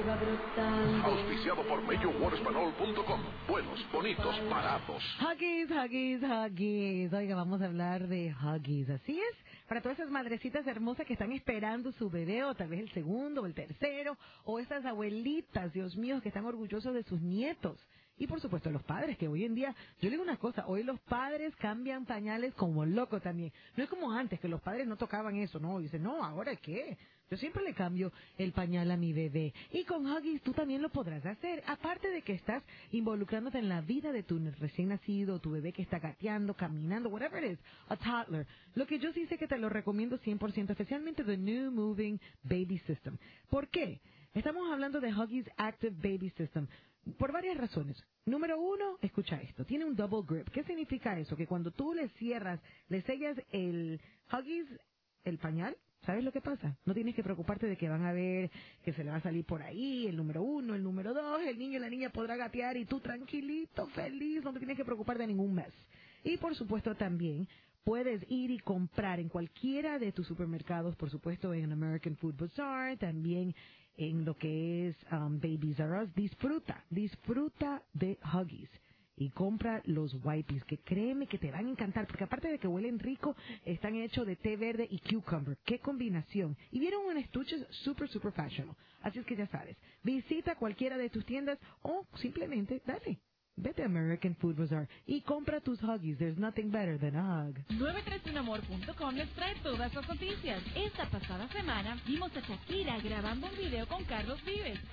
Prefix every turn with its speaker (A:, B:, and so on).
A: Auspiciado por MajorWaterSpanol.com. Buenos, bonitos, baratos.
B: Huggies, Huggies, Huggies. Oiga, vamos a hablar de Huggies. Así es, para todas esas madrecitas hermosas que están esperando su bebé, o tal vez el segundo, o el tercero, o esas abuelitas, Dios mío, que están orgullosos de sus nietos. Y por supuesto los padres, que hoy en día, yo le digo una cosa, hoy los padres cambian pañales como locos también. No es como antes, que los padres no tocaban eso, no, dicen, no, ¿ahora qué? Yo siempre le cambio el pañal a mi bebé. Y con Huggies tú también lo podrás hacer. Aparte de que estás involucrándote en la vida de tu recién nacido, tu bebé que está gateando, caminando, whatever it is, a toddler. Lo que yo sí sé que te lo recomiendo 100%, especialmente the New Moving Baby System. ¿Por qué? Estamos hablando de Huggies Active Baby System. Por varias razones. Número uno, escucha esto, tiene un double grip. ¿Qué significa eso? Que cuando tú le cierras, le sellas el Huggies, el pañal, ¿sabes lo que pasa? No tienes que preocuparte de que van a ver que se le va a salir por ahí el número uno, el número dos, el niño y la niña podrá gatear y tú tranquilito, feliz, no te tienes que preocupar de ningún mes. Y por supuesto también puedes ir y comprar en cualquiera de tus supermercados, por supuesto en American Food Bazaar, también en lo que es Babies R Us. Disfruta de Huggies y compra los wipes, que créeme que te van a encantar, porque aparte de que huelen rico, están hechos de té verde y cucumber. ¡Qué combinación! Y vieron un estuche super fashion. Así es que ya sabes, visita cualquiera de tus tiendas o simplemente vete a American Food Bazaar y compra tus Huggies. There's nothing better than a hug.
C: 931amor.com les trae todas las noticias. Esta pasada semana vimos a Shakira grabando un video con Carlos Vives.